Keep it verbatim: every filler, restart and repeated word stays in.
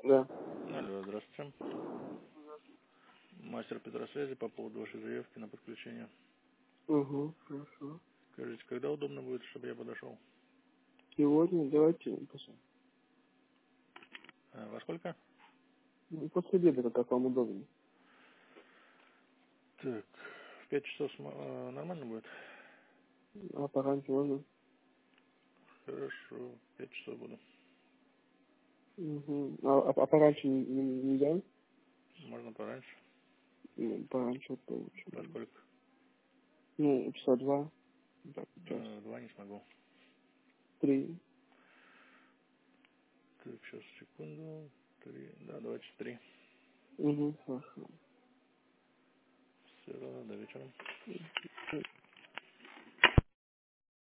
Да. Алло, здравствуйте. Мастер Петросвязи по поводу вашей заявки на подключение. Угу, хорошо. Скажите, когда удобно будет, чтобы я подошел? Сегодня давайте после, А, во сколько? ну, после обеда, как вам удобно. Так, в пять часов см- э, нормально будет? А пораньше можно? Хорошо, в пять часов буду. Угу. А, а, а пораньше не- не- нельзя? Можно пораньше. Ну, пораньше вот получше. Во сколько? Ну, часа два, так, час, Э, Два не смогу. три. Так, сейчас, секунду. Три. Да, давайте в три. Угу, хорошо. Все, до вечера.